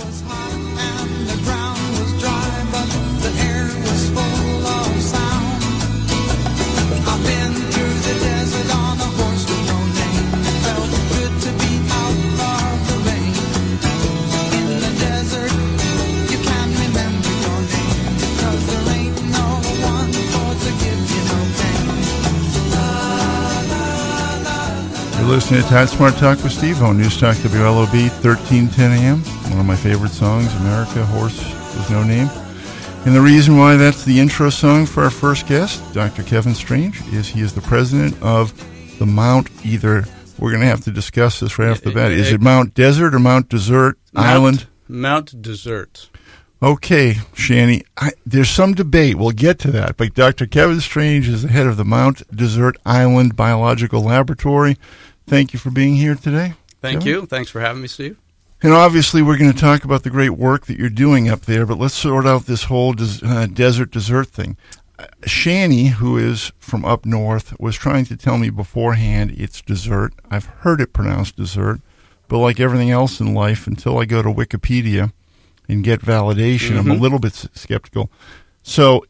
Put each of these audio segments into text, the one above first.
was hot and the ground was dry, but the air was full of sound. I've been through the desert on a horse with no name. It felt good to be out of the rain. In the desert, you can't remember your name, 'cause there ain't no one for to give you no pain. You're listening to Todd Smart Talk with Steve on News Talk WLOB 1310 AM. One of my favorite songs, America, Horse with No Name. And the reason why that's the intro song for our first guest, Dr. Kevin Strange, is he is the president of the Mount either. We're going to have to discuss this right off the bat. Is it Mount Desert or Mount Desert Island? Mount Desert. Okay, Shani, there's some debate. We'll get to that. But Dr. Kevin Strange is the head of the Mount Desert Island Biological Laboratory. Thank you for being here today. Thank you. Thanks for having me, Steve. And obviously, we're going to talk about the great work that you're doing up there, but let's sort out this whole desert thing. Shani, who is from up north, was trying to tell me beforehand it's dessert. I've heard it pronounced dessert, but like everything else in life, until I go to Wikipedia and get validation, I'm a little bit skeptical. So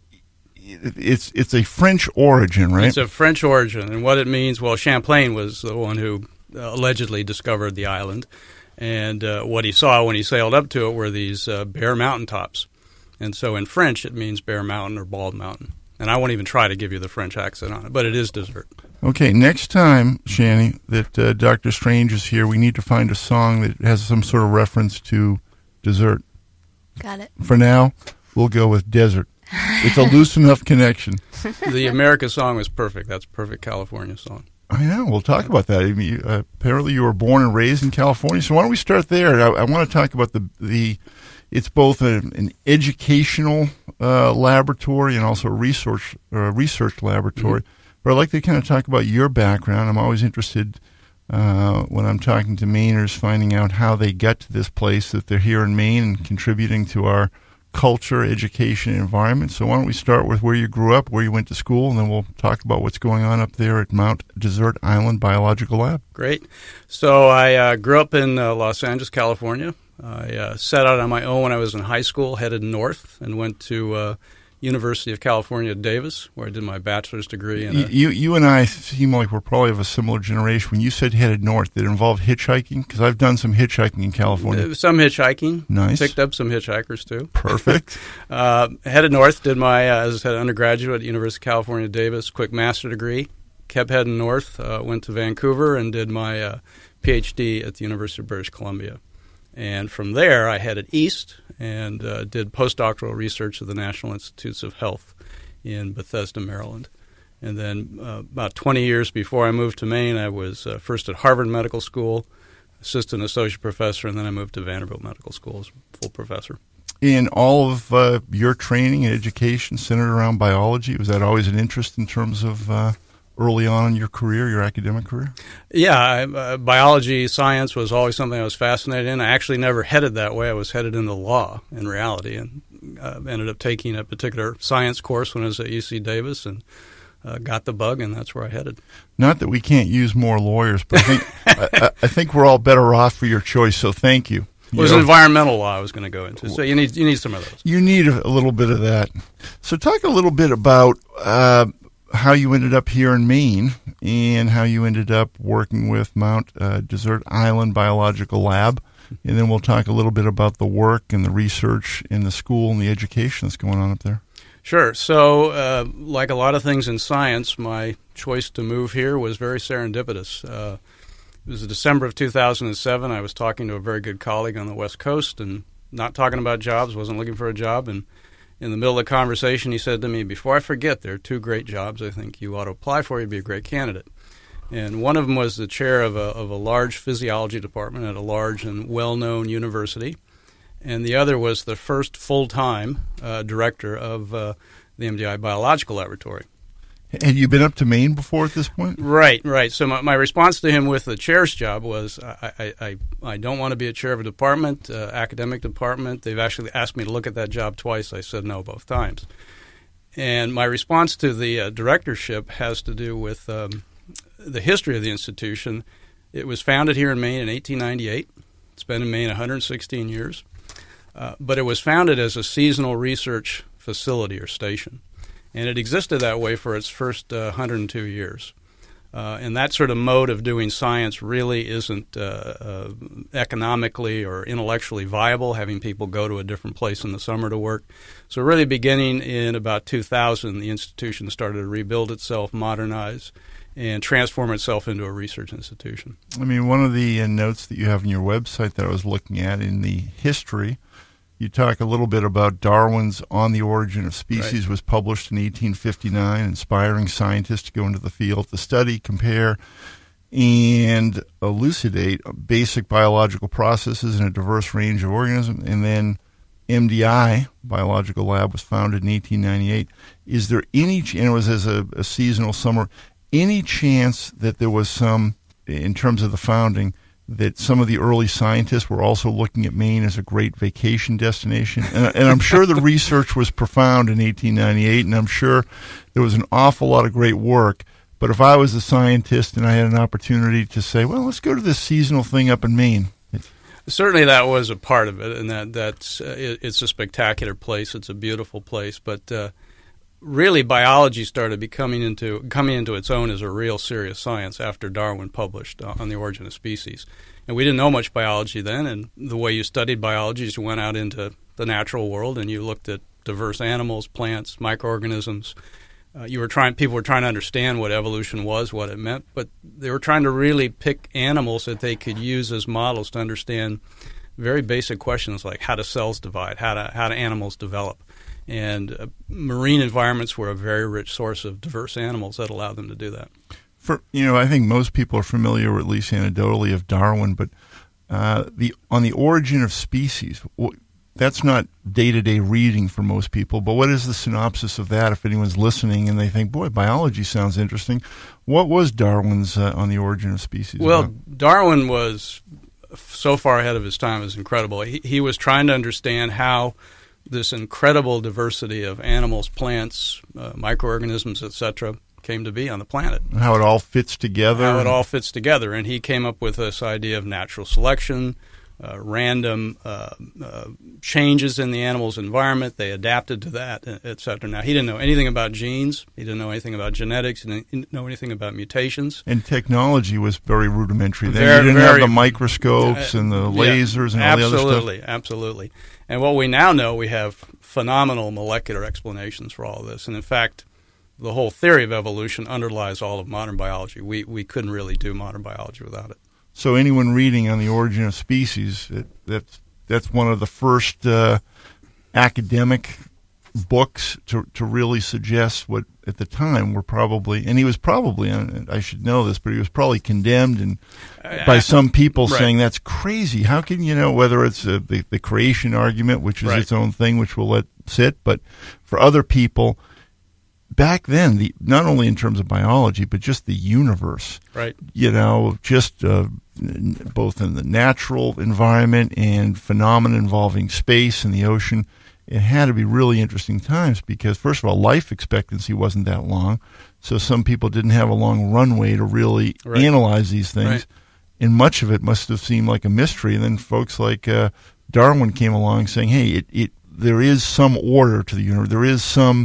it's a French origin, right? It's a French origin, and what it means, well, Champlain was the one who allegedly discovered the island, and what he saw when he sailed up to it were these bare mountaintops. And so in French, it means bare mountain or bald mountain. And I won't even try to give you the French accent on it, but it is dessert. Okay, next time, Shani, that Dr. Strange is here, we need to find a song that has some sort of reference to dessert. Got it. For now, we'll go with desert. It's a loose enough connection. The America song was perfect. That's a perfect California song. I know. We'll talk about that. I mean, apparently you were born and raised in California. So why don't we start there? I want to talk about the it's both an educational laboratory and also a research laboratory. Mm-hmm. But I'd like to kind of talk about your background. I'm always interested when I'm talking to Mainers, finding out how they got to this place, that they're here in Maine and contributing to our culture, education, and environment. So why don't we start with where you grew up, where you went to school, and then we'll talk about what's going on up there at Mount Desert Island Biological Lab. Great. So I grew up in Los Angeles, California. I set out on my own when I was in high school, headed north, and went to University of California at Davis, where I did my bachelor's degree. You and I seem like we're probably of a similar generation. When you said headed north, did it involve hitchhiking? Because I've done some hitchhiking in California. Some hitchhiking. Nice. Picked up some hitchhikers, too. Perfect. Headed north, did my, as I said, undergraduate at University of California at Davis, quick master degree. Kept heading north, went to Vancouver, and did my PhD at the University of British Columbia. And from there, I headed east and did postdoctoral research at the National Institutes of Health in Bethesda, Maryland. And then about 20 years before I moved to Maine, I was first at Harvard Medical School, assistant associate professor, and then I moved to Vanderbilt Medical School as full professor. In all of your training and education centered around biology, was that always an interest in terms of early on in your career, your academic career? Yeah, biology, science was always something I was fascinated in. I actually never headed that way. I was headed into law in reality, and ended up taking a particular science course when I was at UC Davis and got the bug, and that's where I headed. Not that we can't use more lawyers, but I think we're all better off for your choice, so thank you. It was environmental law I was going to go into, so you need some of those. You need a little bit of that. So talk a little bit about how you ended up here in Maine and how you ended up working with Mount Desert Island Biological Lab. And then we'll talk a little bit about the work and the research in the school and the education that's going on up there. Sure. So like a lot of things in science, my choice to move here was very serendipitous. It was December of 2007. I was talking to a very good colleague on the West Coast and not talking about jobs, wasn't looking for a job, and in the middle of the conversation, he said to me, before I forget, there are two great jobs I think you ought to apply for. You'd be a great candidate. And one of them was the chair of a large physiology department at a large and well-known university. And the other was the first full-time director of the MDI Biological Laboratory. Had you been up to Maine before at this point? Right. So my response to him with the chair's job was, I don't want to be a chair of a department, academic department. They've actually asked me to look at that job twice. I said no both times. And my response to the directorship has to do with the history of the institution. It was founded here in Maine in 1898. It's been in Maine 116 years. But it was founded as a seasonal research facility or station. And it existed that way for its first 102 years. And that sort of mode of doing science really isn't economically or intellectually viable, having people go to a different place in the summer to work. So really beginning in about 2000, the institution started to rebuild itself, modernize, and transform itself into a research institution. I mean, one of the notes that you have on your website that I was looking at in the history, you talk a little bit about Darwin's On the Origin of Species, was published in 1859, inspiring scientists to go into the field to study, compare, and elucidate basic biological processes in a diverse range of organisms. And then MDI, Biological Lab, was founded in 1898. Is there any, and it was as a seasonal summer, any chance that there was some, in terms of the founding, that some of the early scientists were also looking at Maine as a great vacation destination? And I'm sure the research was profound in 1898, and I'm sure there was an awful lot of great work. But if I was a scientist and I had an opportunity to say, well, let's go to this seasonal thing up in Maine. Certainly that was a part of it, and it's a spectacular place. It's a beautiful place. But really biology started coming into its own as a real serious science after Darwin published On the Origin of Species. And we didn't know much biology then, and the way you studied biology is you went out into the natural world and you looked at diverse animals, plants, microorganisms. People were trying to understand what evolution was, what it meant, but they were trying to really pick animals that they could use as models to understand very basic questions like how do cells divide, how do animals develop. And marine environments were a very rich source of diverse animals that allowed them to do that. I think most people are familiar, or at least anecdotally, of Darwin, but On the Origin of Species, that's not day-to-day reading for most people, but what is the synopsis of that if anyone's listening and they think, boy, biology sounds interesting? What was Darwin's On the Origin of Species about? Darwin was so far ahead of his time, it was incredible. He was trying to understand how this incredible diversity of animals, plants, microorganisms, etc., came to be on the planet. How it all fits together. And he came up with this idea of natural selection, random changes in the animal's environment. They adapted to that, etc. Now, he didn't know anything about genes. He didn't know anything about genetics. He didn't know anything about mutations. And technology was very rudimentary. Then you didn't have the microscopes and the lasers and all the other stuff. Absolutely. And what we now know, we have phenomenal molecular explanations for all of this. And in fact, the whole theory of evolution underlies all of modern biology. We couldn't really do modern biology without it. So anyone reading On the Origin of Species, that's one of the first academic books to really suggest what at the time were probably, and he was probably, I should know this, but he was probably condemned and by some people saying that's crazy. How can whether it's the creation argument, which is its own thing, which we'll let sit, but for other people, back then, not only in terms of biology, but just the universe, just both in the natural environment and phenomena involving space and the ocean, it had to be really interesting times because, first of all, life expectancy wasn't that long, so some people didn't have a long runway to really analyze these things, and much of it must have seemed like a mystery. And then folks like Darwin came along saying, hey, there is some order to the universe, there is some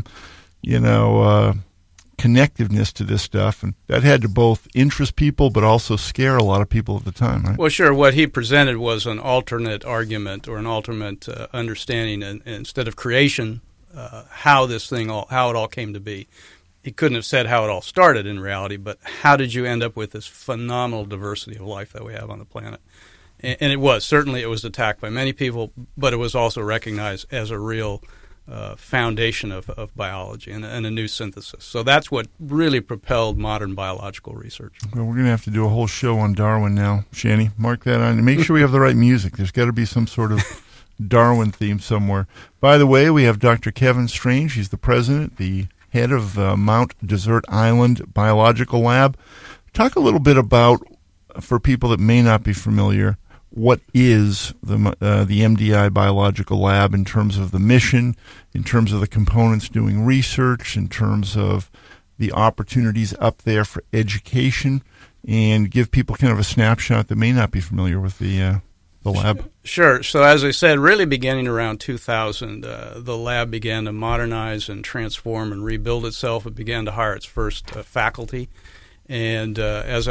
connectiveness to this stuff, and that had to both interest people but also scare a lot of people at the time, right? Well, sure. What he presented was an alternate argument or an alternate understanding, and instead of creation, how it all came to be. He couldn't have said how it all started in reality, but how did you end up with this phenomenal diversity of life that we have on the planet? And it was attacked by many people, but it was also recognized as a real foundation of biology and a new synthesis. So that's what really propelled modern biological research. Well, we're going to have to do a whole show on Darwin now, Shanny. Mark that on. And make sure we have the right music. There's got to be some sort of Darwin theme somewhere. By the way, we have Dr. Kevin Strange. He's the president, the head of Mount Desert Island Biological Lab. Talk a little bit about, for people that may not be familiar, what is the MDI Biological Lab in terms of the mission, in terms of the components doing research, in terms of the opportunities up there for education, and give people kind of a snapshot that may not be familiar with the the lab? Sure. So as I said, really beginning around 2000, the lab began to modernize and transform and rebuild itself. It began to hire its first faculty. And as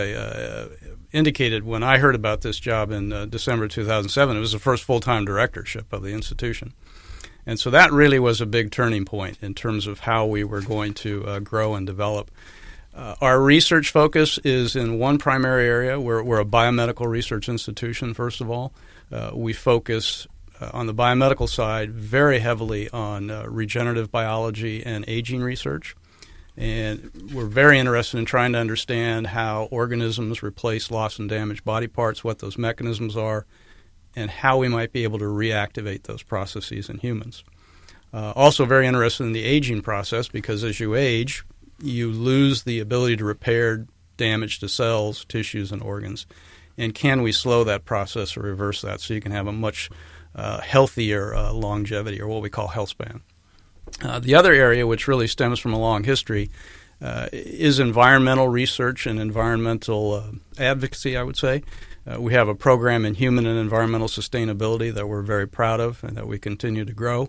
I indicated, when I heard about this job in December 2007, it was the first full-time directorship of the institution. And so that really was a big turning point in terms of how we were going to grow and develop. Our research focus is in one primary area. We're a biomedical research institution, first of all. We focus on the biomedical side very heavily on regenerative biology and aging research. And we're very interested in trying to understand how organisms replace lost and damaged body parts, what those mechanisms are, and how we might be able to reactivate those processes in humans. Also very interested in the aging process, because as you age, you lose the ability to repair damage to cells, tissues, and organs. And can we slow that process or reverse that so you can have a much healthier longevity, or what we call health span? The other area, which really stems from a long history, is environmental research and environmental advocacy, I would say. We have a program in human and environmental sustainability that we're very proud of and that we continue to grow.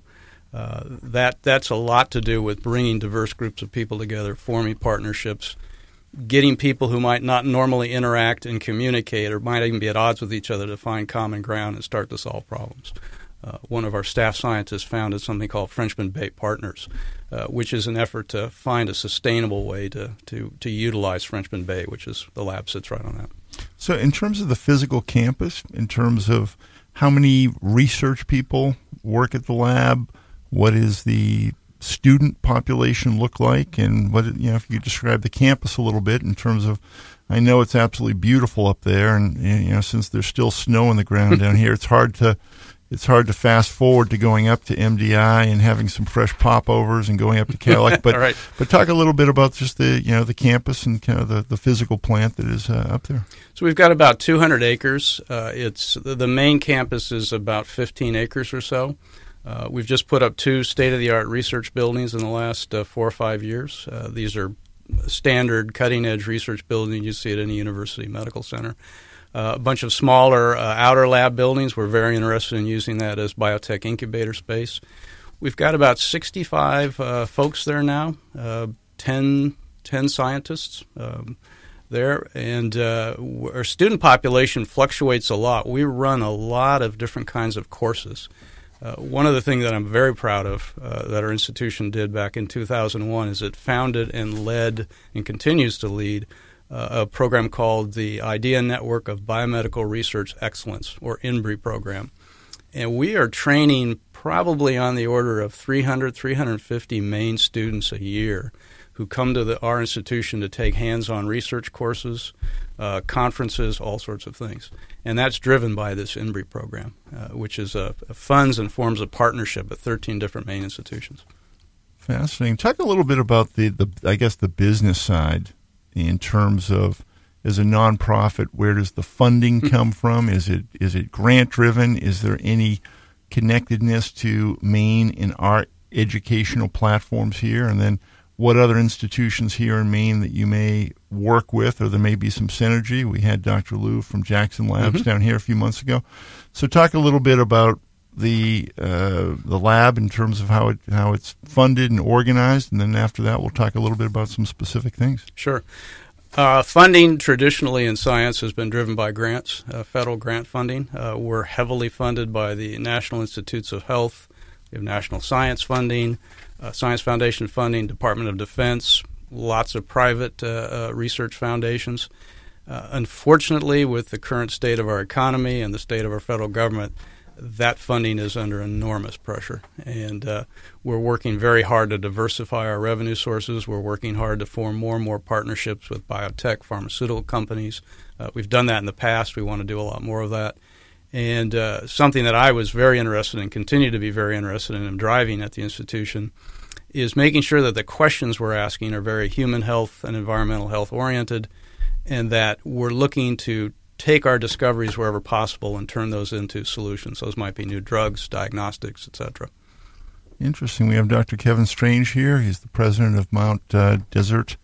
That's a lot to do with bringing diverse groups of people together, forming partnerships, getting people who might not normally interact and communicate or might even be at odds with each other to find common ground and start to solve problems. One of our staff scientists founded something called Frenchman Bay Partners, which is an effort to find a sustainable way to utilize Frenchman Bay, which is the lab sits right on that. So in terms of the physical campus, in terms of how many research people work at the lab, what is the student population look like, and what, if you describe the campus a little bit in terms of, I know it's absolutely beautiful up there, and since there's still snow on the ground down here, it's hard to fast forward to going up to MDI and having some fresh popovers and going up to Cadillac. But right. But talk a little bit about just the campus and kind of the physical plant that is up there. So we've got about 200 acres. It's the main campus is about 15 acres or so. We've just put up 2 state-of-the-art research buildings in the last 4 or 5 years. These are standard cutting-edge research buildings you see at any university medical center. A bunch of smaller outer lab buildings. We're very interested in using that as biotech incubator space. We've got about 65 folks there now, 10 scientists there, and our student population fluctuates a lot. We run a lot of different kinds of courses. One of the things that I'm very proud of that our institution did back in 2001 is it founded and led and continues to lead a program called the IDEA Network of Biomedical Research Excellence, or INBRE program. And we are training probably on the order of 350 Maine students a year who come to our institution to take hands-on research courses, conferences, all sorts of things. And that's driven by this INBRE program, which is funds and forms a partnership at 13 different Maine institutions. Fascinating. Talk a little bit about the business side in terms of, as a nonprofit, where does the funding come from? Is it grant-driven? Is there any connectedness to Maine in our educational platforms here? And then what other institutions here in Maine that you may work with, or there may be some synergy? We had Dr. Lou from Jackson Labs down here a few months ago. So talk a little bit about the lab in terms of how it's funded and organized, and then after that we'll talk a little bit about some specific things. Sure. Funding traditionally in science has been driven by grants, federal grant funding. We're heavily funded by the National Institutes of Health. We have national science funding, Science Foundation funding, Department of Defense, lots of private research foundations. Unfortunately, with the current state of our economy and the state of our federal government, that funding is under enormous pressure, and we're working very hard to diversify our revenue sources. We're working hard to form more and more partnerships with biotech, pharmaceutical companies. We've done that in the past. We want to do a lot more of that. And something that I was very interested in, continue to be very interested in, and driving at the institution, is making sure that the questions we're asking are very human health and environmental health oriented, and that we're looking to take our discoveries wherever possible and turn those into solutions. Those might be new drugs, diagnostics, etc. Interesting. We have Dr. Kevin Strange here. He's the president of Mount Desert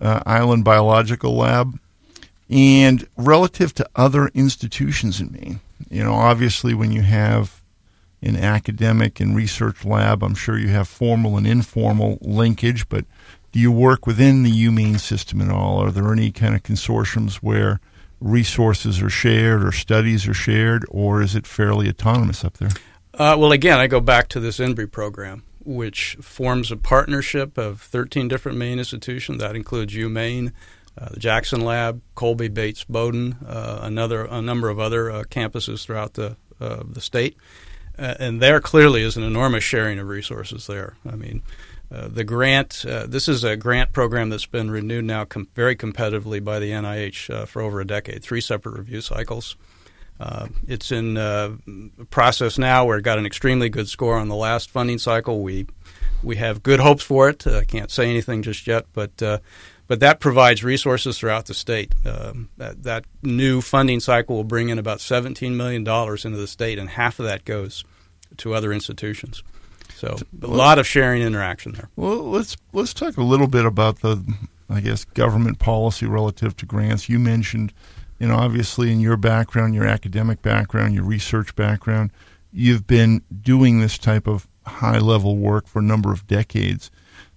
Island Biological Lab. And relative to other institutions in Maine, Obviously when you have an academic and research lab, I'm sure you have formal and informal linkage, but do you work within the UMaine system at all? Are there any kind of consortiums where resources are shared or studies are shared, or is it fairly autonomous up there? Well, again, I go back to this INBRE program, which forms a partnership of 13 different Maine institutions. That includes UMaine, the Jackson Lab, Colby, Bates, Bowdoin, a number of other campuses throughout the state. And there clearly is an enormous sharing of resources there. I mean, the grant, this is a grant program that's been renewed now very competitively by the NIH for over a decade, 3 separate review cycles. It's in process now. We've got an extremely good score on the last funding cycle. We have good hopes for it. I can't say anything just yet, but that provides resources throughout the state. That new funding cycle will bring in about $17 million into the state, and half of that goes to other institutions. So a lot of sharing interaction there. Well, let's talk a little bit about the, government policy relative to grants. You mentioned, obviously in your background, your academic background, your research background, you've been doing this type of high-level work for a number of decades.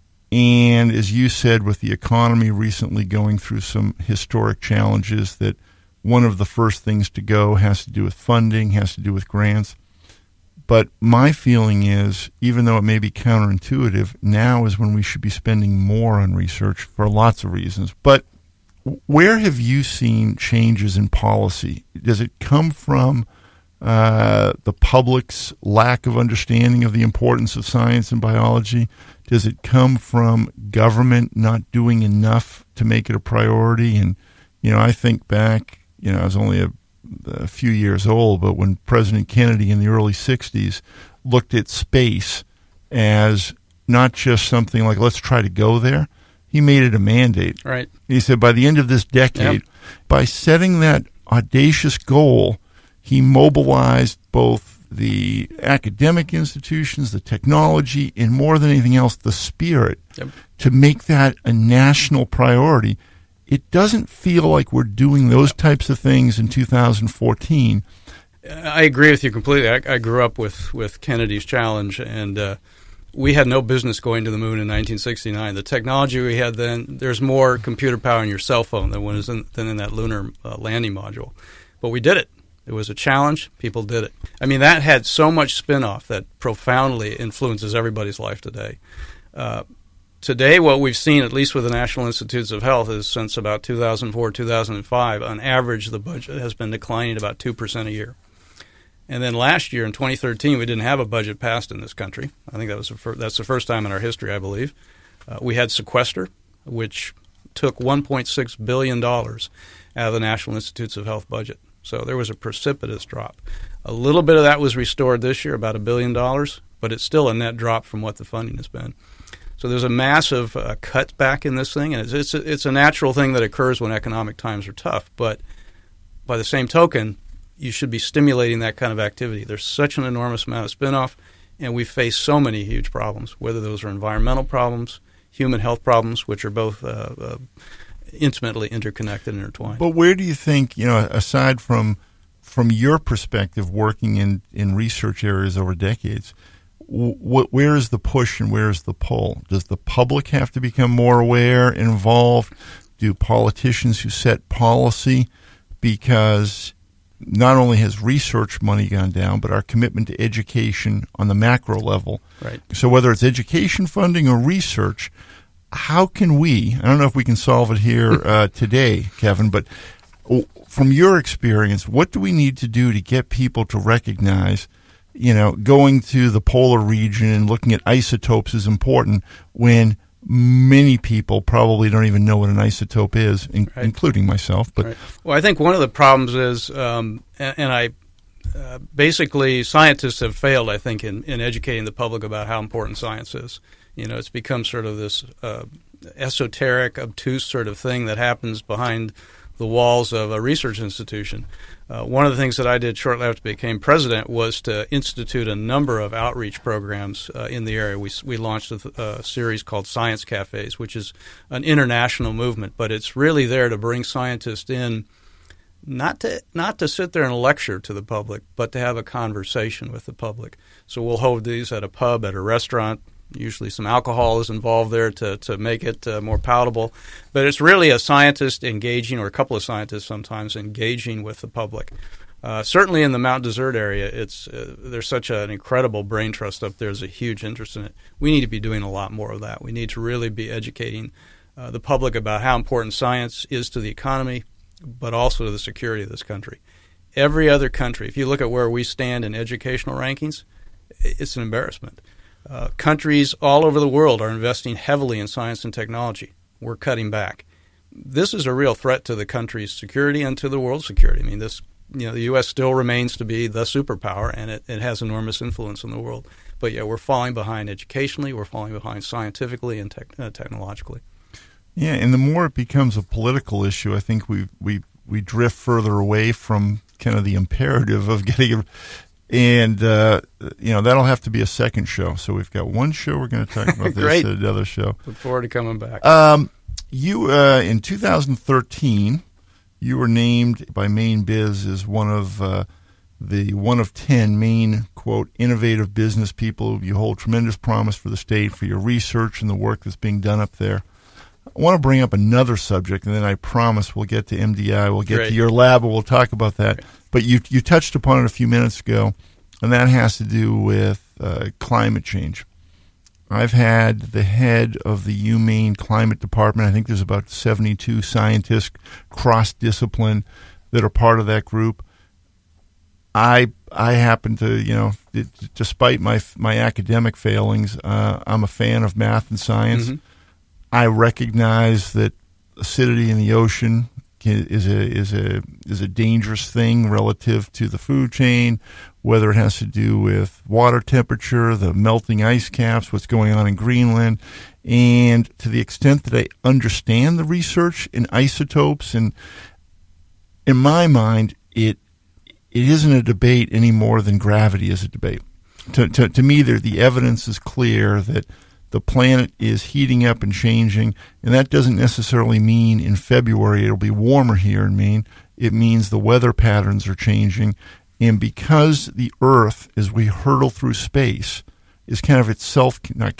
And as you said, with the economy recently going through some historic challenges, that one of the first things to go has to do with funding, has to do with grants. But my feeling is, even though it may be counterintuitive, now is when we should be spending more on research for lots of reasons. But where have you seen changes in policy? Does it come from the public's lack of understanding of the importance of science and biology? Does it come from government not doing enough to make it a priority? And, I think back, I was only a few years old, but when President Kennedy in the early 60s looked at space as not just something like, let's try to go there, he made it a mandate. Right. He said by the end of this decade, by setting that audacious goal, he mobilized both the academic institutions, the technology, and more than anything else, the spirit to make that a national priority. It doesn't feel like we're doing those types of things in 2014. I agree with you completely. I grew up with Kennedy's challenge, and we had no business going to the moon in 1969. The technology we had then, there's more computer power in your cell phone than in that lunar landing module. But we did it. It was a challenge. People did it. I mean, that had so much spin-off that profoundly influences everybody's life today. Today, what we've seen, at least with the National Institutes of Health, is since about 2004, 2005, on average, the budget has been declining about 2% a year. And then last year, in 2013, we didn't have a budget passed in this country. I think that's the first time in our history, I believe. We had sequester, which took $1.6 billion out of the National Institutes of Health budget. So there was a precipitous drop. A little bit of that was restored this year, about $1 billion, but it's still a net drop from what the funding has been. So there's a massive cutback in this thing, and it's a natural thing that occurs when economic times are tough. But by the same token, you should be stimulating that kind of activity. There's such an enormous amount of spinoff, and we face so many huge problems, whether those are environmental problems, human health problems, which are both intimately interconnected and intertwined. But where do you think, aside from your perspective working in research areas over decades, where is the push and where is the pull? Does the public have to become more aware, involved? Do politicians who set policy? Because not only has research money gone down, but our commitment to education on the macro level. Right. So whether it's education funding or research, how can we, I don't know if we can solve it here today, Kevin, but from your experience, what do we need to do to get people to recognize, going to the polar region and looking at isotopes is important when many people probably don't even know what an isotope is, including myself. But Well, I think one of the problems is, basically scientists have failed, I think, in educating the public about how important science is. It's become sort of this esoteric, obtuse sort of thing that happens behind the walls of a research institution. One of the things that I did shortly after I became president was to institute a number of outreach programs in the area. We launched a series called Science Cafes, which is an international movement, but it's really there to bring scientists in not to sit there and lecture to the public, but to have a conversation with the public. So we'll hold these at a pub, at a restaurant. Usually some alcohol is involved there to make it more palatable. But it's really a scientist engaging, or a couple of scientists sometimes, engaging with the public. Certainly in the Mount Desert area, there's such an incredible brain trust up there. There's a huge interest in it. We need to be doing a lot more of that. We need to really be educating the public about how important science is to the economy, but also to the security of this country. Every other country, if you look at where we stand in educational rankings, it's an embarrassment. Countries all over the world are investing heavily in science and technology. We're cutting back. This is a real threat to the country's security and to the world's security. I mean, the U.S. still remains to be the superpower, and it has enormous influence in the world. But yeah, we're falling behind educationally, we're falling behind scientifically and technologically. Yeah, and the more it becomes a political issue, I think we drift further away from kind of the imperative of getting. And, that'll have to be a second show. So we've got one show we're going to talk about this, another show. Look forward to coming back. You, in 2013, you were named by Maine Biz as one of 10 Maine, quote, innovative business people. You hold tremendous promise for the state, for your research and the work that's being done up there. I want to bring up another subject, and then I promise we'll get to MDI, we'll get to your lab, and we'll talk about that. Great. But you touched upon it a few minutes ago, and that has to do with climate change. I've had the head of the UMaine Climate Department. I think there's about 72 scientists, cross-discipline, that are part of that group. I happen to, despite my academic failings, I'm a fan of math and science. Mm-hmm. I recognize that acidity in the ocean is a dangerous thing relative to the food chain, whether it has to do with water temperature, the melting ice caps, what's going on in Greenland, and to the extent that I understand the research in isotopes, and in my mind, it isn't a debate any more than gravity is a debate. To me, the evidence is clear that the planet is heating up and changing, and that doesn't necessarily mean in February it'll be warmer here in Maine. It means the weather patterns are changing, and because the Earth, as we hurtle through space, is kind of its self-contained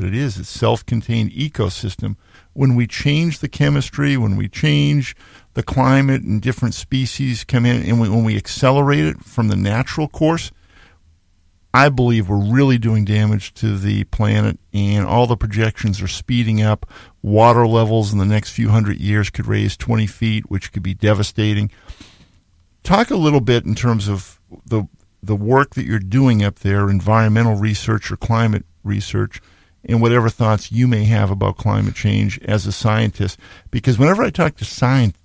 ecosystem, when we change the chemistry, when we change the climate and different species come in, and when we accelerate it from the natural course, I believe we're really doing damage to the planet, and all the projections are speeding up. Water levels in the next few hundred years could raise 20 feet, which could be devastating. Talk a little bit in terms of the work that you're doing up there, environmental research or climate research, and whatever thoughts you may have about climate change as a scientist. Because whenever I talk to science,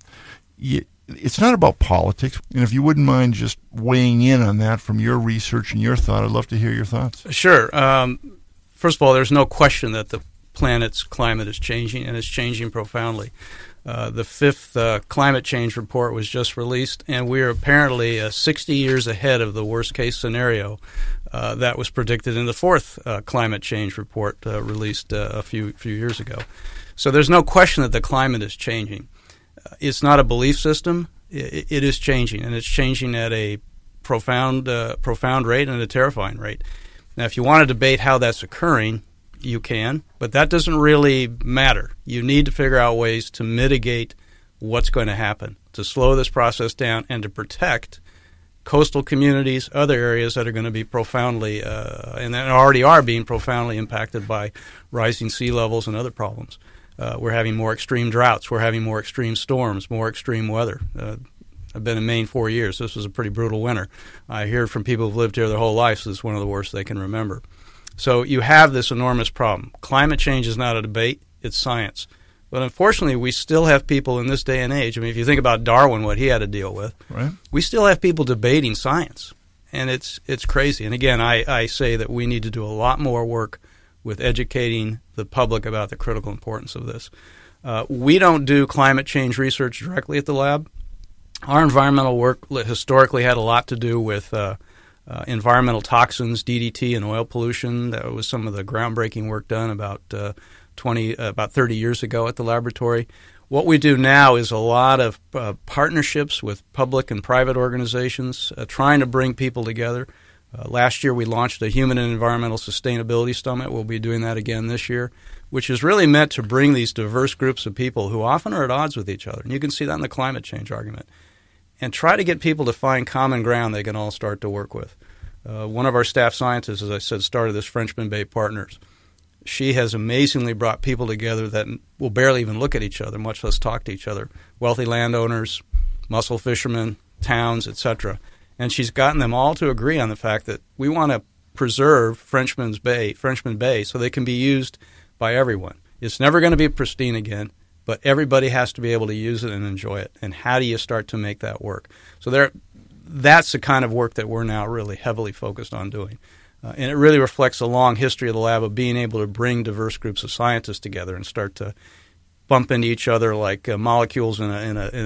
it's not about politics, and if you wouldn't mind just weighing in on that from your research and your thought, I'd love to hear your thoughts. Sure. First of all, there's no question that the planet's climate is changing, and it's changing profoundly. The fifth climate change report was just released, and we're apparently 60 years ahead of the worst-case scenario that was predicted in the fourth climate change report released a few years ago. So there's no question that the climate is changing. It's not a belief system. It is changing, and it's changing at a profound rate and a terrifying rate. Now, if you want to debate how that's occurring, you can, but that doesn't really matter. You need to figure out ways to mitigate what's going to happen, to slow this process down, and to protect coastal communities, other areas that are going to be profoundly, and that already are being profoundly impacted by rising sea levels and other problems. We're having more extreme droughts. We're having more extreme storms, more extreme weather. I've been in Maine 4 years. This was a pretty brutal winter. I hear from people who've lived here their whole lives, this is one of the worst they can remember. So you have this enormous problem. Climate change is not a debate. It's science. But unfortunately, we still have people in this day and age. I mean, if you think about Darwin, what he had to deal with, right, we still have people debating science. And it's crazy. And again, I say that we need to do a lot more work with educating the public about the critical importance of this. We don't do climate change research directly at the lab. Our environmental work historically had a lot to do with environmental toxins, DDT, and oil pollution. That was some of the groundbreaking work done about 30 years ago at the laboratory. What we do now is a lot of partnerships with public and private organizations, trying to bring people together. Last year we launched a Human and Environmental Sustainability Summit. We'll be doing that again this year, which is really meant to bring these diverse groups of people who often are at odds with each other. And you can see that in the climate change argument. And try to get people to find common ground they can all start to work with. One of our staff scientists, as I said, started this Frenchman Bay Partners. She has amazingly brought people together that will barely even look at each other, much less talk to each other. Wealthy landowners, mussel fishermen, towns, etc. And she's gotten them all to agree on the fact that we want to preserve Frenchman Bay, so they can be used by everyone. It's never going to be pristine again, but everybody has to be able to use it and enjoy it. And how do you start to make that work? So that's the kind of work that we're now really heavily focused on doing. And it really reflects a long history of the lab of being able to bring diverse groups of scientists together and start to bump into each other like molecules in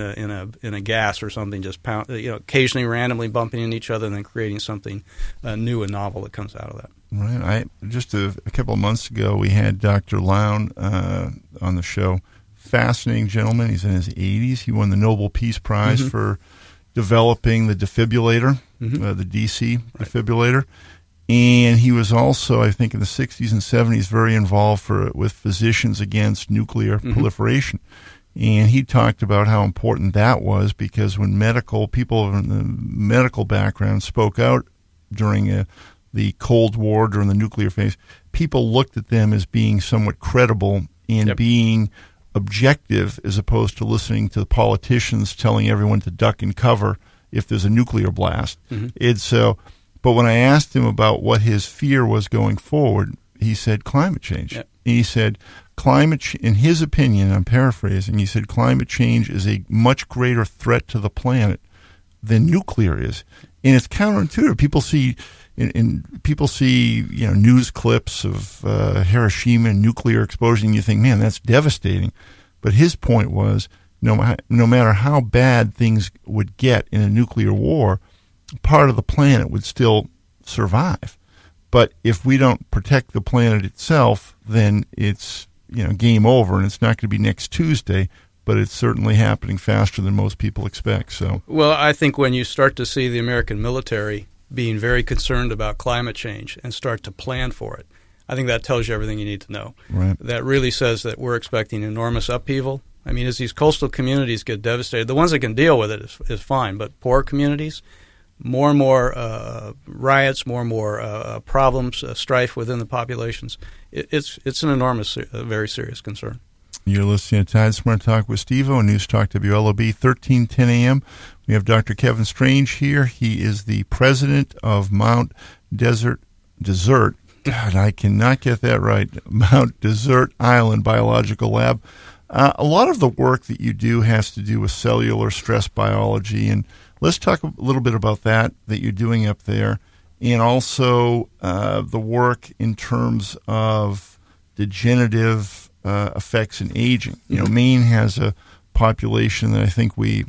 a gas or something, just occasionally randomly bumping into each other and then creating something new and novel that comes out of that. Right. Just a couple of months ago, we had Dr. Lown on the show. Fascinating gentleman. He's in his 80s. He won the Nobel Peace Prize for developing the defibrillator, the DC defibrillator. And he was also, I think, in the 60s and 70s, very involved with Physicians Against Nuclear Proliferation. And he talked about how important that was because when people in the medical background spoke out during the Cold War, during the nuclear phase, people looked at them as being somewhat credible and being objective as opposed to listening to the politicians telling everyone to duck and cover if there's a nuclear blast. But when I asked him about what his fear was going forward, he said climate change. And he said in his opinion, I'm paraphrasing, he said climate change is a much greater threat to the planet than nuclear is. And it's counterintuitive. People see news clips of Hiroshima and nuclear explosion, and you think, man, that's devastating. But his point was, no matter how bad things would get in a nuclear war, part of the planet would still survive. But if we don't protect the planet itself, then it's game over, and it's not going to be next Tuesday, but it's certainly happening faster than most people expect. So, well, I think when you start to see the American military being very concerned about climate change and start to plan for it, I think that tells you everything you need to know. Right. That really says that we're expecting enormous upheaval. I mean, as these coastal communities get devastated, the ones that can deal with it is fine, but poor communities, more and more riots, more and more problems, strife within the populations. It's an enormous, very serious concern. You're listening to Tide Smart Talk with Steve-O on News Talk WLOB, 1310 a.m. We have Dr. Kevin Strange here. He is the president of Mount Desert. God, I cannot get that right. Mount Desert Island Biological Lab. A lot of the work that you do has to do with cellular stress biology, and let's talk a little bit about that you're doing up there, and also the work in terms of degenerative effects in aging. Maine has a population that I think we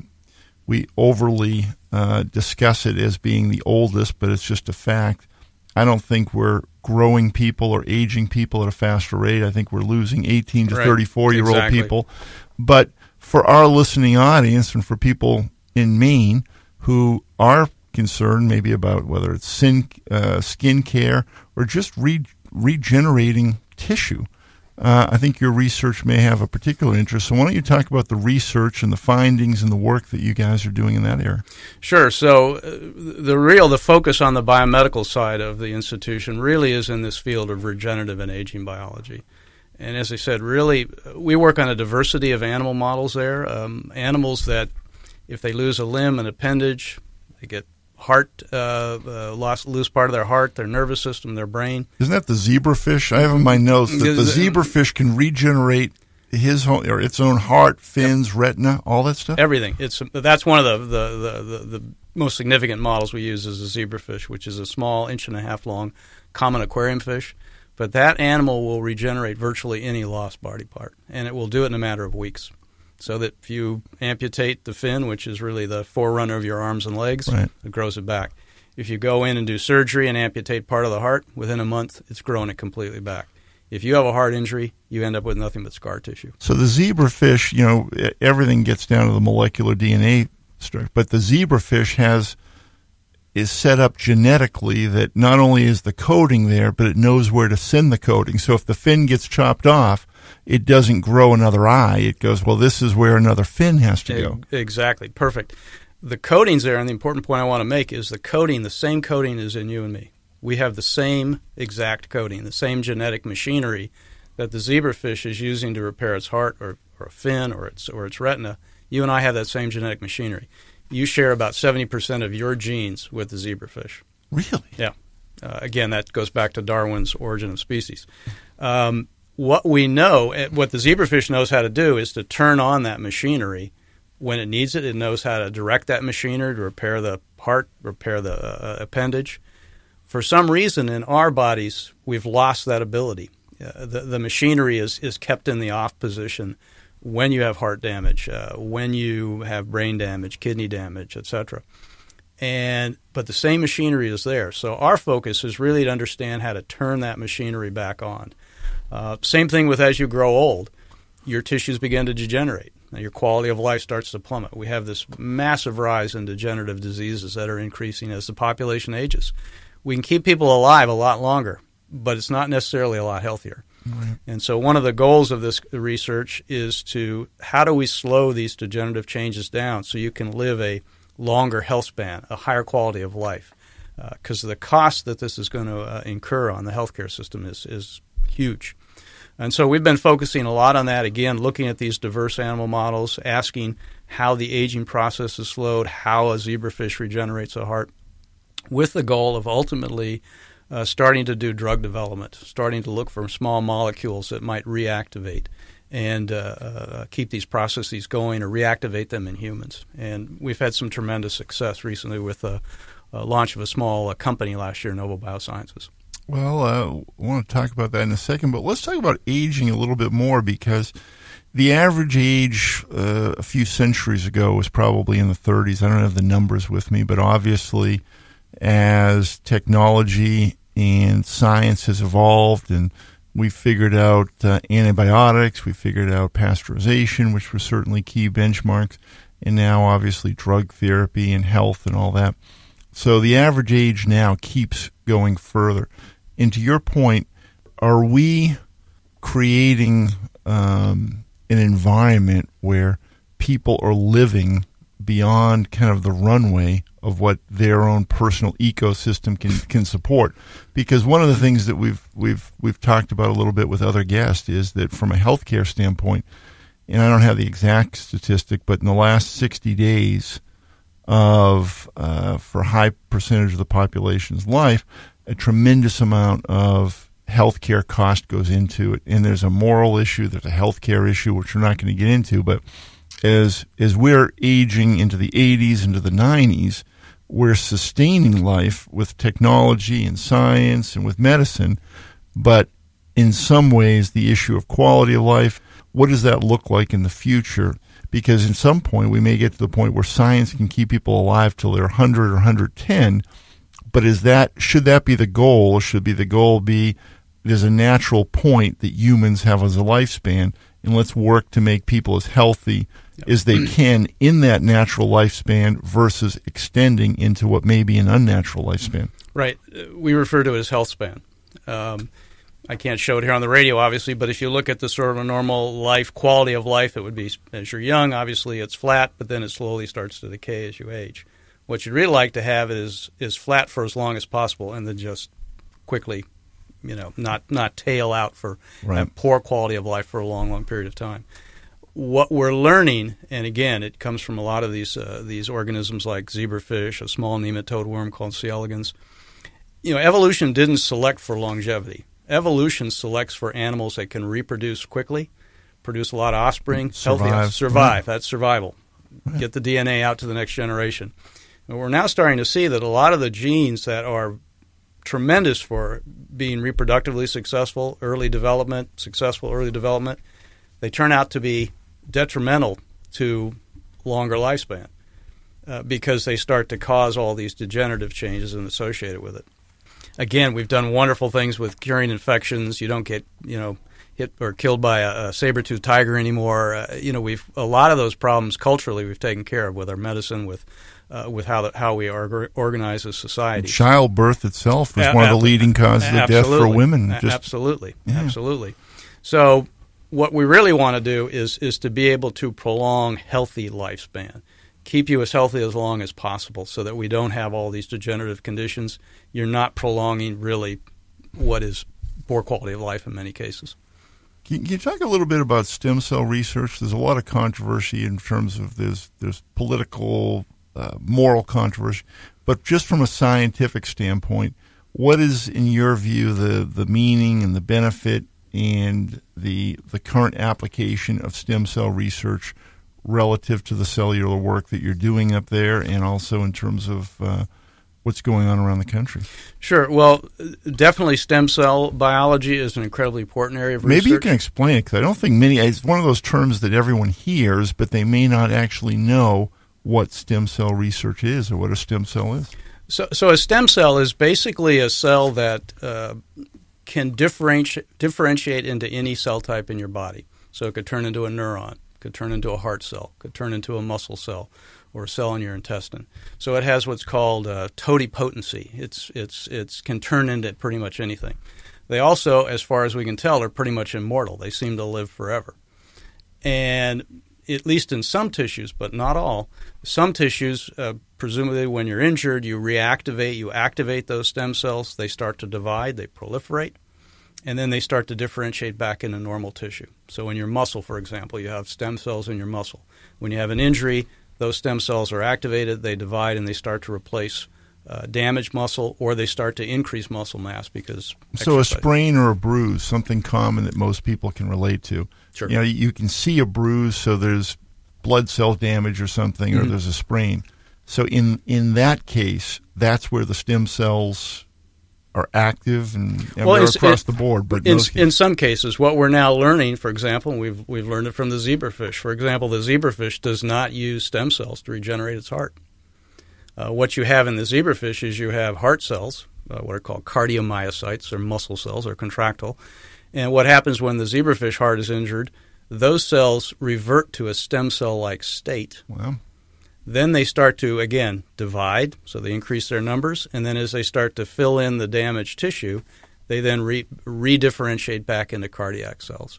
overly discuss it as being the oldest, but it's just a fact. I don't think we're growing people or aging people at a faster rate. I think we're losing 18 to 34-year-old people. But for our listening audience and for people in Maine who are concerned maybe about whether it's skin care or just regenerating tissue, I think your research may have a particular interest. So why don't you talk about the research and the findings and the work that you guys are doing in that area? Sure. So the focus on the biomedical side of the institution really is in this field of regenerative and aging biology. And as I said, really, we work on a diversity of animal models there, animals that if they lose a limb, an appendage, they get heart, lose part of their heart, their nervous system, their brain. Isn't that the zebrafish? I have in my notes that the zebrafish can regenerate its own heart, fins, retina, all that stuff? Everything. That's one of the most significant models we use is the zebrafish, which is a small 1.5-inch long common aquarium fish. But that animal will regenerate virtually any lost body part, and it will do it in a matter of weeks. So that if you amputate the fin, which is really the forerunner of your arms and legs, It grows it back. If you go in and do surgery and amputate part of the heart, within a month, it's growing it completely back. If you have a heart injury, you end up with nothing but scar tissue. So the zebrafish, everything gets down to the molecular DNA structure, but the zebrafish is set up genetically that not only is the coding there, but it knows where to send the coding. So if the fin gets chopped off, it doesn't grow another eye. It goes, well, this is where another fin has to go. Exactly. Perfect. The coding's there, and the important point I want to make is the coding, the same coding is in you and me. We have the same exact coding, the same genetic machinery that the zebrafish is using to repair its heart or a fin or its retina. You and I have that same genetic machinery. You share about 70% of your genes with the zebrafish. Really? Yeah. Again, that goes back to Darwin's Origin of Species. What we know, what the zebrafish knows how to do is to turn on that machinery when it needs it. It knows how to direct that machinery to repair the heart, repair the appendage. For some reason in our bodies, we've lost that ability. The machinery is kept in the off position when you have heart damage, when you have brain damage, kidney damage, etc. But the same machinery is there. So our focus is really to understand how to turn that machinery back on. Same thing with as you grow old, your tissues begin to degenerate. Your quality of life starts to plummet. We have this massive rise in degenerative diseases that are increasing as the population ages. We can keep people alive a lot longer, but it's not necessarily a lot healthier. Right. And so one of the goals of this research is how do we slow these degenerative changes down so you can live a longer health span, a higher quality of life? Because the cost that this is going to incur on the healthcare system is huge. And so we've been focusing a lot on that, again, looking at these diverse animal models, asking how the aging process is slowed, how a zebrafish regenerates a heart, with the goal of ultimately starting to do drug development, starting to look for small molecules that might reactivate and keep these processes going or reactivate them in humans. And we've had some tremendous success recently with the launch of a small company last year, Novo Biosciences. Well, I want to talk about that in a second, but let's talk about aging a little bit more, because the average age a few centuries ago was probably in the 30s. I don't have the numbers with me, but obviously as technology and science has evolved and we figured out antibiotics, we figured out pasteurization, which were certainly key benchmarks, and now obviously drug therapy and health and all that. So the average age now keeps going further. And to your point, are we creating an environment where people are living beyond kind of the runway of what their own personal ecosystem can support? Because one of the things that we've talked about a little bit with other guests is that from a healthcare standpoint, and I don't have the exact statistic, but in the last 60 days of for a high percentage of the population's life, a tremendous amount of healthcare cost goes into it. And there's a moral issue, there's a healthcare issue, which we're not going to get into, but as we're aging into the 80s, into the 90s, we're sustaining life with technology and science and with medicine, but in some ways the issue of quality of life, what does that look like in the future? Because at some point we may get to the point where science can keep people alive till they're 100 or 110, but should that be the goal, or should the goal be there's a natural point that humans have as a lifespan, and let's work to make people as healthy as they can in that natural lifespan versus extending into what may be an unnatural lifespan? Right. We refer to it as health span. I can't show it here on the radio, obviously, but if you look at the sort of a normal life, quality of life, it would be as you're young, obviously it's flat, but then it slowly starts to decay as you age. What you'd really like to have is flat for as long as possible and then just quickly, not tail out for poor quality of life for a long, long period of time. What we're learning, and again, it comes from a lot of these organisms like zebrafish, a small nematode worm called C. elegans. Evolution didn't select for longevity. Evolution selects for animals that can reproduce quickly, produce a lot of offspring, survive. Right. That's survival. Right. Get the DNA out to the next generation. And we're now starting to see that a lot of the genes that are tremendous for being reproductively successful early development, they turn out to be detrimental to longer lifespan because they start to cause all these degenerative changes and associated with it. again, we've done wonderful things with curing infections. You don't get, hit or killed by a saber-toothed tiger anymore. We've a lot of those problems culturally we've taken care of with our medicine, with how we organize as society. Childbirth itself is one of the leading causes of death for women. Absolutely. So what we really want to do is to be able to prolong healthy lifespan, keep you as healthy as long as possible so that we don't have all these degenerative conditions. You're not prolonging really what is poor quality of life in many cases. Can you talk a little bit about stem cell research? There's a lot of controversy in terms of there's political, moral controversy, but just from a scientific standpoint, what is, in your view, the meaning and the benefit and the current application of stem cell research relative to the cellular work that you're doing up there, and also in terms of what's going on around the country? Sure. Well, definitely stem cell biology is an incredibly important area of research. Maybe you can explain it, because I don't think it's one of those terms that everyone hears, but they may not actually know what stem cell research is or what a stem cell is. So a stem cell is basically a cell that can differentiate into any cell type in your body. So it could turn into a neuron, could turn into a heart cell, could turn into a muscle cell, or a cell in your intestine. So it has what's called totipotency. It can turn into pretty much anything. They also, as far as we can tell, are pretty much immortal. They seem to live forever. And at least in some tissues, but not all, some tissues, presumably when you're injured, you activate those stem cells, they start to divide, they proliferate, and then they start to differentiate back into normal tissue. So in your muscle, for example, you have stem cells in your muscle. When you have an injury, those stem cells are activated, they divide, and they start to replace damaged muscle, or they start to increase muscle mass because So exercise. A sprain or a bruise, something common that most people can relate to. Sure. You can see a bruise, so there's blood cell damage or something, or there's a sprain. So in that case, that's where the stem cells are active, and they're across the board. But in some cases, what we're now learning, for example, and we've learned it from the zebrafish. For example, the zebrafish does not use stem cells to regenerate its heart. What you have in the zebrafish is you have heart cells, what are called cardiomyocytes, or muscle cells, or contractile. And what happens when the zebrafish heart is injured, those cells revert to a stem cell-like state. Wow. Then they start to, again, divide, so they increase their numbers, and then as they start to fill in the damaged tissue, they then redifferentiate back into cardiac cells.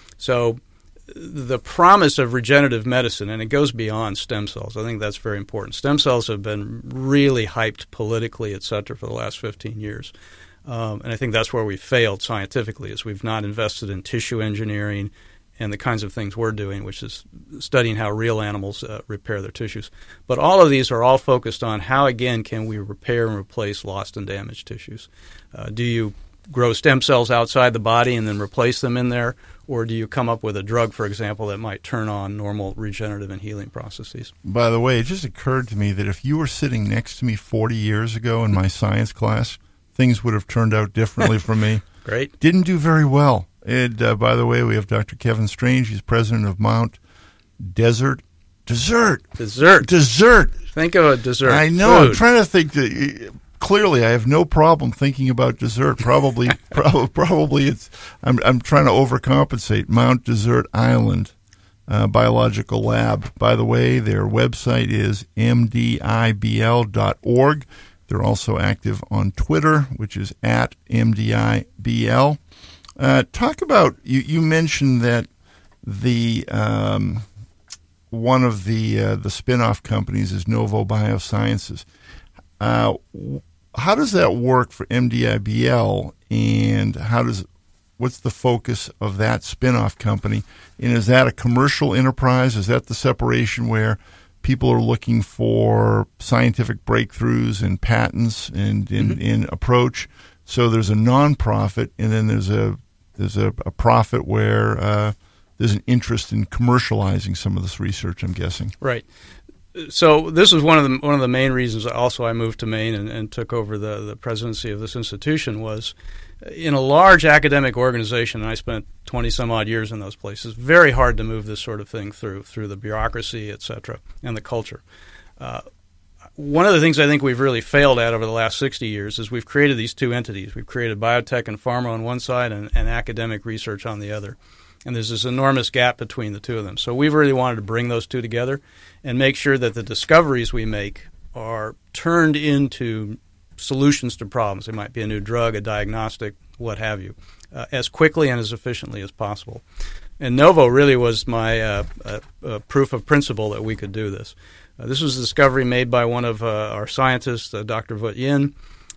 So the promise of regenerative medicine, and it goes beyond stem cells, I think that's very important. Stem cells have been really hyped politically, et cetera, for the last 15 years. And I think that's where we've failed scientifically, is we've not invested in tissue engineering and the kinds of things we're doing, which is studying how real animals repair their tissues. But all of these are all focused on how, again, can we repair and replace lost and damaged tissues. Do you grow stem cells outside the body and then replace them in there, or do you come up with a drug, for example, that might turn on normal regenerative and healing processes? By the way, it just occurred to me that if you were sitting next to me 40 years ago in my science class, things would have turned out differently for me. Great. Didn't do very well. And by the way, we have Dr. Kevin Strange. He's president of Mount Desert. Dessert. Think of a dessert. I know. Food. I'm trying to think. Clearly, I have no problem thinking about dessert. Probably it's. I'm trying to overcompensate. Mount Desert Island Biological Lab. By the way, their website is mdibl.org. They're also active on Twitter, which is at mdibl. Talk about, you mentioned that the one of the spin-off companies is Novo Biosciences. How does that work for MDIBL, and what's the focus of that spin-off company? And is that a commercial enterprise? Is that the separation where people are looking for scientific breakthroughs and patents and in approach? So there's a nonprofit, and then there's a profit where there's an interest in commercializing some of this research, I'm guessing. Right. So this was one of the main reasons also I moved to Maine and took over the presidency of this institution. Was in a large academic organization, and I spent 20-some-odd years in those places, very hard to move this sort of thing through the bureaucracy, et cetera, and the culture. one of the things I think we've really failed at over the last 60 years is we've created these two entities. We've created biotech and pharma on one side and academic research on the other. And there's this enormous gap between the two of them. So we've really wanted to bring those two together and make sure that the discoveries we make are turned into solutions to problems. It might be a new drug, a diagnostic, what have you, as quickly and as efficiently as possible. And Novo really was my proof of principle that we could do this. This was a discovery made by one of our scientists, Dr. Vut Yin.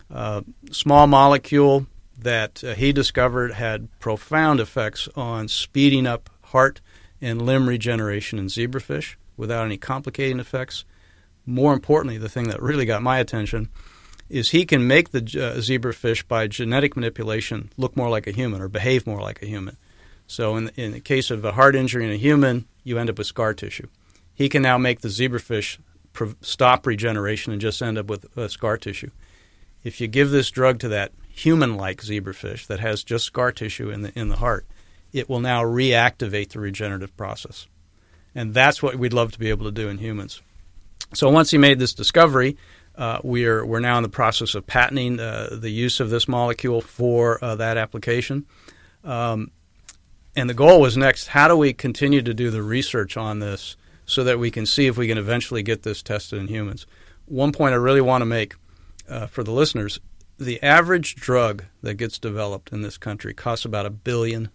Small molecule that he discovered had profound effects on speeding up heart and limb regeneration in zebrafish without any complicating effects. More importantly, the thing that really got my attention is he can make the zebrafish by genetic manipulation look more like a human or behave more like a human. So in the case of a heart injury in a human, you end up with scar tissue. He can now make the zebrafish stop regeneration and just end up with scar tissue. If you give this drug to that human-like zebrafish that has just scar tissue in the heart, it will now reactivate the regenerative process. And that's what we'd love to be able to do in humans. So once he made this discovery, we're now in the process of patenting the use of this molecule for that application. And the goal was next, how do we continue to do the research on this so that we can see if we can eventually get this tested in humans? One point I really want to make for the listeners, the average drug that gets developed in this country costs about $1 billion.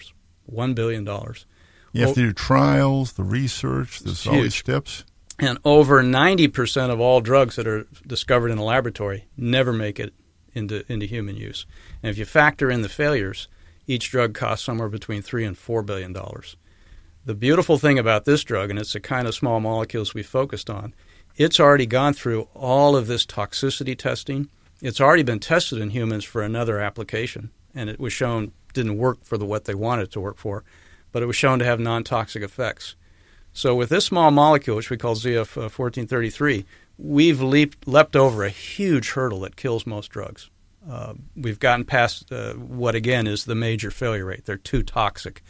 $1 billion. You have to do trials, the research, there's all these steps. And over 90% of all drugs that are discovered in a laboratory never make it into human use. And if you factor in the failures, each drug costs somewhere between $3 and $4 billion. The beautiful thing about this drug, and it's the kind of small molecules we focused on, it's already gone through all of this toxicity testing. It's already been tested in humans for another application, and it was shown didn't work for what they wanted it to work for, but it was shown to have non-toxic effects. So with this small molecule, which we call ZF-1433, we've leapt over a huge hurdle that kills most drugs. We've gotten past what, again, is the major failure rate. They're too toxic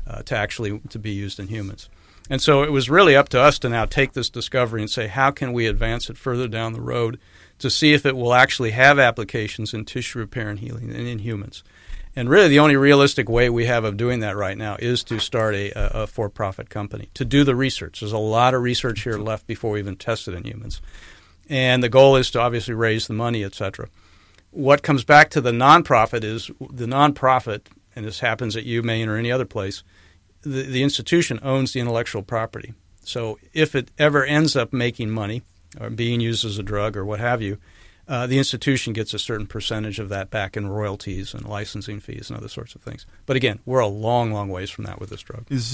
to be used in humans. And so it was really up to us to now take this discovery and say, how can we advance it further down the road to see if it will actually have applications in tissue repair and healing and in humans. And really the only realistic way we have of doing that right now is to start a for-profit company, to do the research. There's a lot of research here left before we even test it in humans. And the goal is to obviously raise the money, et cetera. What comes back to the nonprofit is the nonprofit, and this happens at UMaine or any other place, the institution owns the intellectual property. So if it ever ends up making money or being used as a drug or what have you, the institution gets a certain percentage of that back in royalties and licensing fees and other sorts of things. But again, we're a long, long ways from that with this drug. Is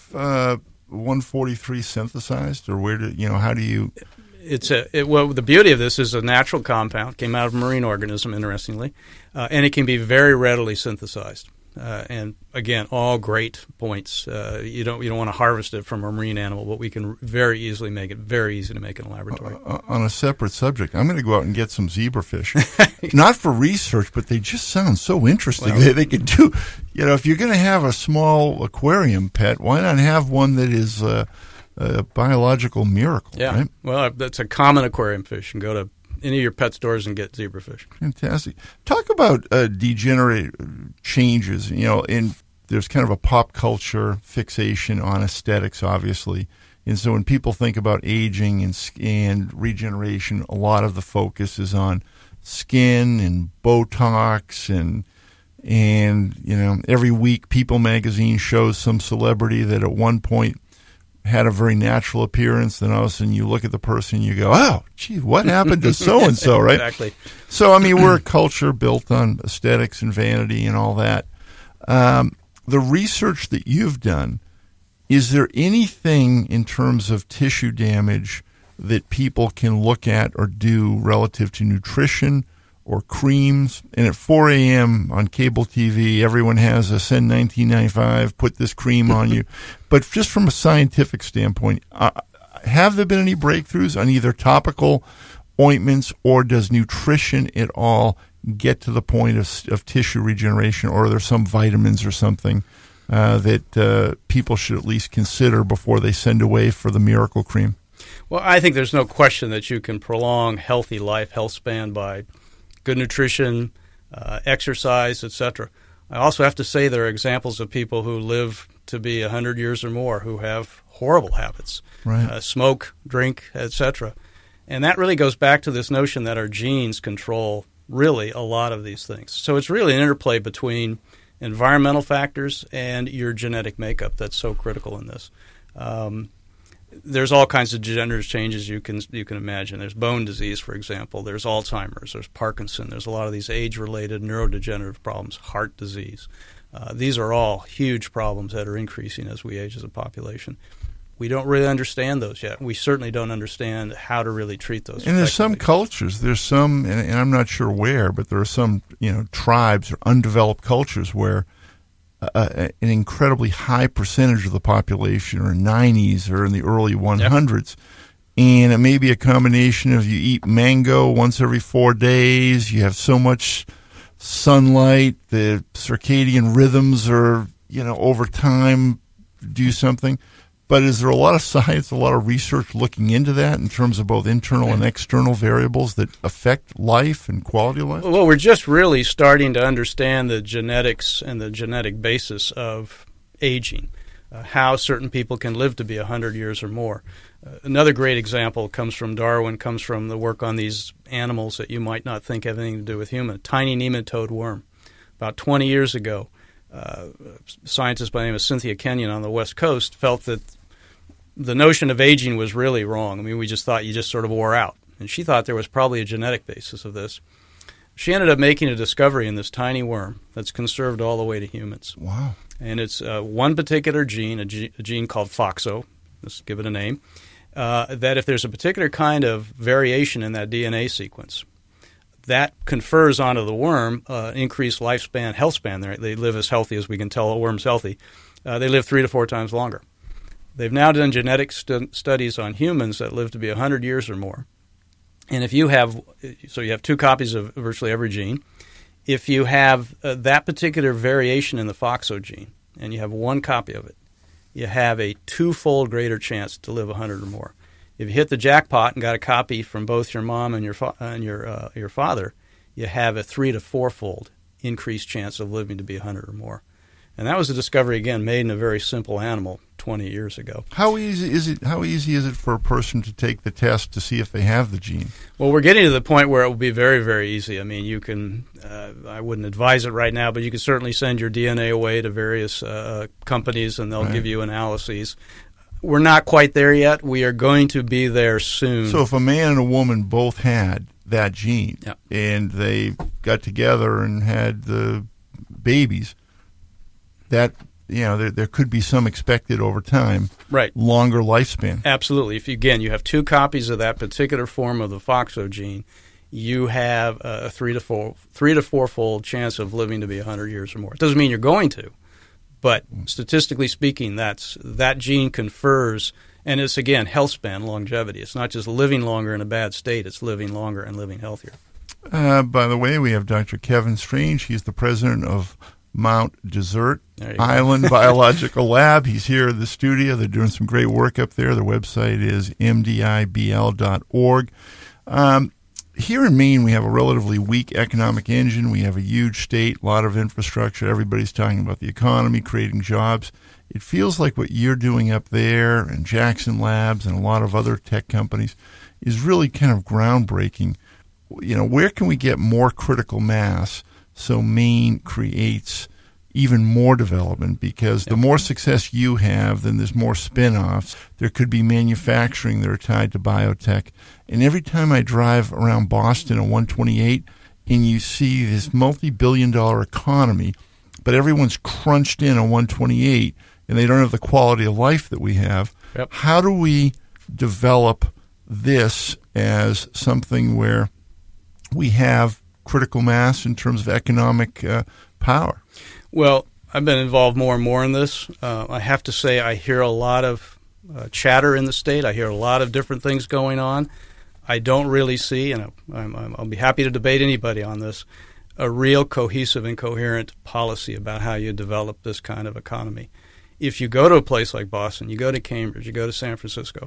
ZF-143 synthesized, or how do you? Well, the beauty of this is a natural compound, came out of a marine organism, interestingly, and it can be very readily synthesized. And again, all great points. You don't want to harvest it from a marine animal, but we can very easily make it very easy to make in a laboratory. On a separate subject, I'm going to go out and get some zebrafish, not for research, but they just sound so interesting. Well, they could do, if you're going to have a small aquarium pet, why not have one that is a biological miracle? Yeah, right? Well, that's a common aquarium fish, and go to any of your pet stores and get zebrafish. Fantastic. Talk about degenerate changes. There's kind of a pop culture fixation on aesthetics, obviously. And so when people think about aging and regeneration, a lot of the focus is on skin and Botox and every week People magazine shows some celebrity that at one point had a very natural appearance, then all of a sudden you look at the person and you go, oh, gee, what happened to so-and-so, right? Exactly. So, we're a culture built on aesthetics and vanity and all that. The research that you've done, is there anything in terms of tissue damage that people can look at or do relative to nutrition or creams? And at 4 a.m. on cable TV, everyone has a send 1995, put this cream on you. But just from a scientific standpoint, have there been any breakthroughs on either topical ointments, or does nutrition at all get to the point of tissue regeneration, or are there some vitamins or something that people should at least consider before they send away for the miracle cream? Well, I think there's no question that you can prolong healthy life, health span, by good nutrition, exercise, etc. I also have to say there are examples of people who live to be 100 years or more who have horrible habits, Right. Smoke, drink, etc. And that really goes back to this notion that our genes control really a lot of these things. So it's really an interplay between environmental factors and your genetic makeup that's so critical in this. There's all kinds of degenerative changes you can imagine. There's bone disease, for example. There's Alzheimer's. There's Parkinson. There's a lot of these age-related neurodegenerative problems, heart disease. These are all huge problems that are increasing as we age as a population. We don't really understand those yet. We certainly don't understand how to really treat those. And there's some effectively. cultures, and I'm not sure where, but there are some, tribes or undeveloped cultures where an incredibly high percentage of the population are in 90s or in the early 100s. And it may be a combination of you eat mango once every 4 days, you have so much sunlight, the circadian rhythms are, over time do something. But is there a lot of science, a lot of research looking into that in terms of both internal and external variables that affect life and quality of life? Well, we're just really starting to understand the genetics and the genetic basis of aging, how certain people can live to be 100 years or more. Another great example comes from Darwin, comes from the work on these animals that you might not think have anything to do with human, tiny nematode worm. About 20 years ago, a scientist by the name of Cynthia Kenyon on the West Coast felt that the notion of aging was really wrong. I mean, we just thought you just sort of wore out. And she thought there was probably a genetic basis of this. She ended up making a discovery in this tiny worm that's conserved all the way to humans. Wow. And it's one particular gene, a gene called FOXO, let's give it a name, that if there's a particular kind of variation in that DNA sequence, that confers onto the worm increased lifespan, health span. They live as healthy as we can tell a worm's healthy. They live 3 to 4 times longer. They've now done genetic studies on humans that live to be 100 years or more. And if you have 2 copies of virtually every gene. If you have that particular variation in the FOXO gene, and you have 1 copy of it, you have a 2-fold greater chance to live 100 or more. If you hit the jackpot and got a copy from both your mom and your father, you have a 3 to 4-fold increased chance of living to be 100 or more. And that was a discovery, again, made in a very simple animal 20 years ago. How easy is it for a person to take the test to see if they have the gene? Well, we're getting to the point where it will be very, very easy. I mean, you can, I wouldn't advise it right now, but you can certainly send your DNA away to various companies and they'll give you analyses. We're not quite there yet. We are going to be there soon. So if a man and a woman both had that gene and they got together and had the babies, that there could be some expected over time, right? Longer lifespan. Absolutely. If you have 2 copies of that particular form of the FOXO gene, you have a 3 to 4-fold chance of living to be 100 years or more. It doesn't mean you're going to, but statistically speaking, that gene confers, and it's again health span, longevity. It's not just living longer in a bad state; it's living longer and living healthier. By the way, we have Dr. Kevin Strange. He's the president of Mount Desert Island Biological Lab. He's here in the studio. They're doing some great work up there. Their website is mdibl.org. Here in Maine, we have a relatively weak economic engine. We have a huge state, a lot of infrastructure. Everybody's talking about the economy, creating jobs. It feels like what you're doing up there and Jackson Labs and a lot of other tech companies is really kind of groundbreaking. Where can we get more critical mass so Maine creates even more development? Because the more success you have, then there's more spin-offs. There could be manufacturing that are tied to biotech. And every time I drive around Boston on 128 and you see this multi-billion-dollar economy, but everyone's crunched in on 128 and they don't have the quality of life that we have, how do we develop this as something where we have critical mass in terms of economic power? Well, I've been involved more and more in this. I have to say I hear a lot of chatter in the state. I hear a lot of different things going on. I don't really see, and I'll be happy to debate anybody on this, a real cohesive and coherent policy about how you develop this kind of economy. If you go to a place like Boston, you go to Cambridge, you go to San Francisco,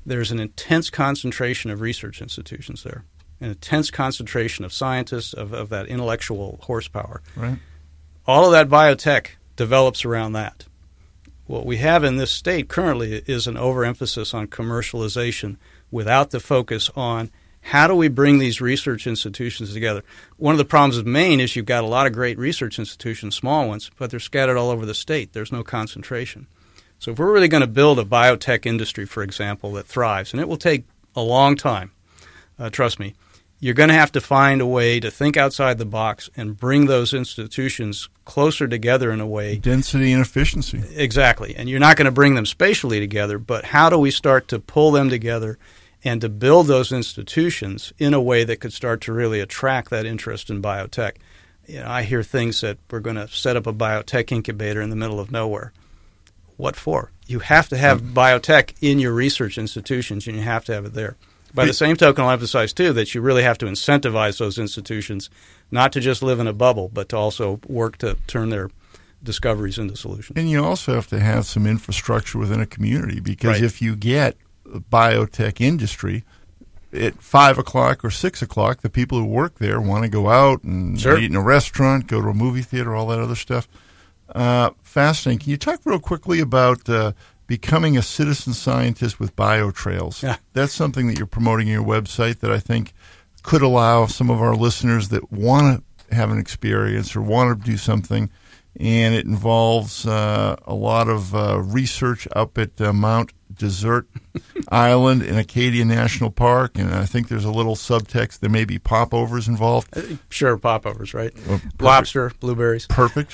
there's an intense concentration of research institutions there, an intense concentration of scientists, of that intellectual horsepower. Right. All of that biotech develops around that. What we have in this state currently is an overemphasis on commercialization without the focus on how do we bring these research institutions together. One of the problems of Maine is you've got a lot of great research institutions, small ones, but they're scattered all over the state. There's no concentration. So if we're really going to build a biotech industry, for example, that thrives, and it will take a long time, trust me, you're going to have to find a way to think outside the box and bring those institutions closer together in a way. Density and efficiency. Exactly. And you're not going to bring them spatially together, but how do we start to pull them together and to build those institutions in a way that could start to really attract that interest in biotech? You know, I hear things that we're going to set up a biotech incubator in the middle of nowhere. What for? You have to have biotech in your research institutions, and you have to have it there. By the same token, I'll emphasize, too, that you really have to incentivize those institutions not to just live in a bubble, but to also work to turn their discoveries into solutions. And you also have to have some infrastructure within a community, because Right. if you get a biotech industry at 5 o'clock or 6 o'clock, the people who work there want to go out and Sure. eat in a restaurant, go to a movie theater, all that other stuff. Fascinating. Can you talk real quickly about becoming a citizen scientist with BioTrails? Yeah. That's something that you're promoting on your website that I think could allow some of our listeners that want to have an experience or want to do something, and it involves a lot of research up at Mount Desert Island in Acadia National Park, and I think there's a little subtext. There may be popovers involved. Sure, popovers, right? Well, perfect. Lobster, blueberries. Perfect.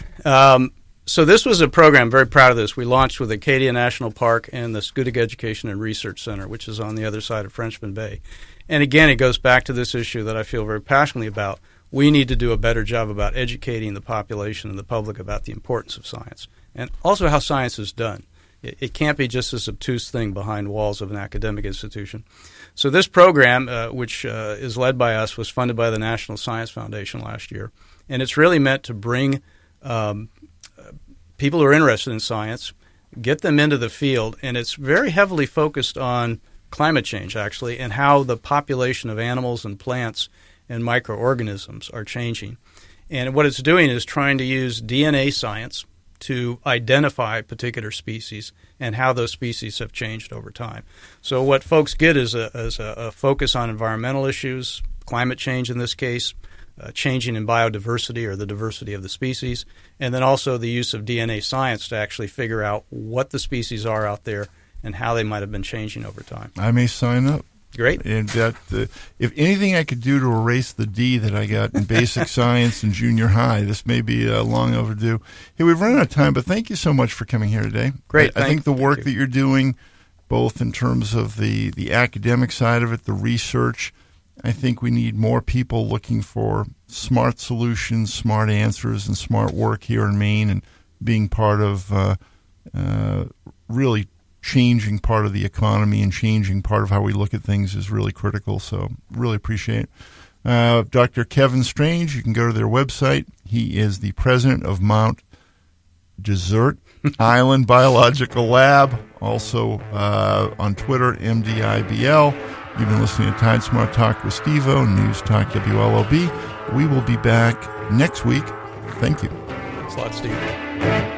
So this was a program, I'm very proud of this. We launched with Acadia National Park and the Schoodic Education and Research Center, which is on the other side of Frenchman Bay. And again, it goes back to this issue that I feel very passionately about. We need to do a better job about educating the population and the public about the importance of science and also how science is done. It can't be just this obtuse thing behind walls of an academic institution. So this program, which is led by us, was funded by the National Science Foundation last year. And it's really meant to bring people who are interested in science, get them into the field, and it's very heavily focused on climate change, actually, and how the population of animals and plants and microorganisms are changing. And what it's doing is trying to use DNA science to identify particular species and how those species have changed over time. So what folks get is a focus on environmental issues, climate change in this case, changing in biodiversity or the diversity of the species, and then also the use of DNA science to actually figure out what the species are out there and how they might have been changing over time. I may sign up. Great. And that, if anything I could do to erase the D that I got in basic science in junior high, this may be long overdue. Hey, we've run out of time, but thank you so much for coming here today. Great. I think the work you. that you're doing, both in terms of the academic side of it, the research, I think we need more people looking for smart solutions, smart answers, and smart work here in Maine, and being part of really changing part of the economy and changing part of how we look at things is really critical. So really appreciate it. Dr. Kevin Strange, you can go to their website. He is the president of Mount Desert Island Biological Lab, also on Twitter, MDIBL. You've been listening to Tide Smart Talk with Steve-O, News Talk WLOB. We will be back next week. Thank you. Thanks a lot, Steve.